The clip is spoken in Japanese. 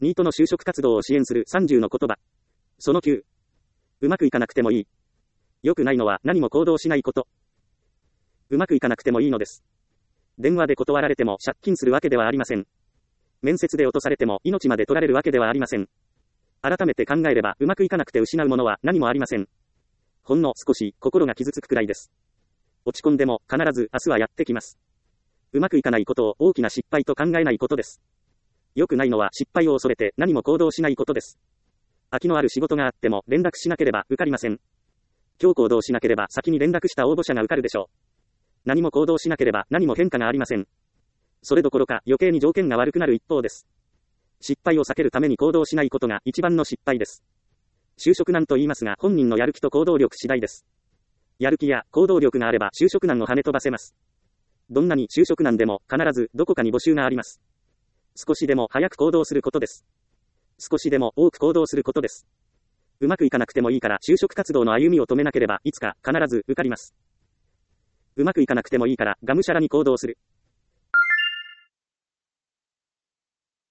ニートの就職活動を支援する30の言葉。その9。うまくいかなくてもいい。良くないのは何も行動しないこと。うまくいかなくてもいいのです。電話で断られても借金するわけではありません。面接で落とされても命まで取られるわけではありません。改めて考えればうまくいかなくて失うものは何もありません。ほんの少し心が傷つくくらいです。落ち込んでも必ず明日はやってきます。うまくいかないことを大きな失敗と考えないことです。良くないのは失敗を恐れて何も行動しないことです。空きのある仕事があっても連絡しなければ受かりません。今日行動しなければ先に連絡した応募者が受かるでしょう。何も行動しなければ何も変化がありません。それどころか余計に条件が悪くなる一方です。失敗を避けるために行動しないことが一番の失敗です。就職難と言いますが本人のやる気と行動力次第です。やる気や行動力があれば就職難を跳ね飛ばせます。どんなに就職難でも必ずどこかに募集があります。少しでも早く行動することです。少しでも多く行動することです。うまくいかなくてもいいから就職活動の歩みを止めなければいつか必ず受かります。うまくいかなくてもいいからがむしゃらに行動する。